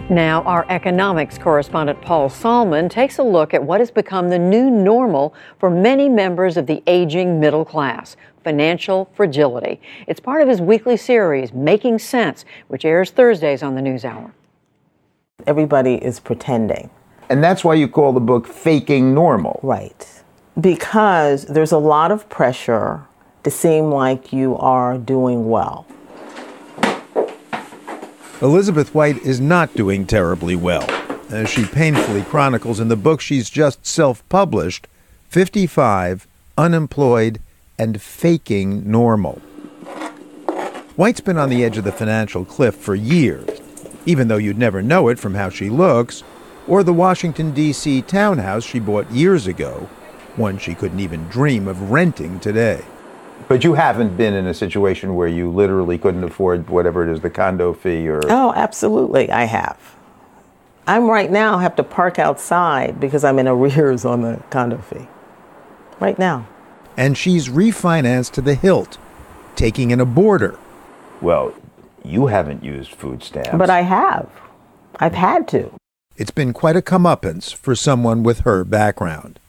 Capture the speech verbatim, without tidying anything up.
Now, our economics correspondent Paul Salmon takes a look at what has become the new normal for many members of the aging middle class, financial fragility. It's part of his weekly series, Making Sense, which airs Thursdays on the NewsHour. Everybody is pretending. And that's why you call the book Faking Normal. Right. Because there's a lot of pressure to seem like you are doing well. Elizabeth White is not doing terribly well. As she painfully chronicles in the book she's just self-published, fifty-five, unemployed, and faking normal. White's been on the edge of the financial cliff for years, even though you'd never know it from how she looks, or the Washington, D C townhouse she bought years ago, one she couldn't even dream of renting today. But you haven't been in a situation where you literally couldn't afford whatever it is, the condo fee or... Oh, absolutely, I have. I'm right now have to park outside because I'm in arrears on the condo fee. Right now. And she's refinanced to the hilt, taking in a boarder. Well, you haven't used food stamps. But I have. I've had to. It's been quite a comeuppance for someone with her background.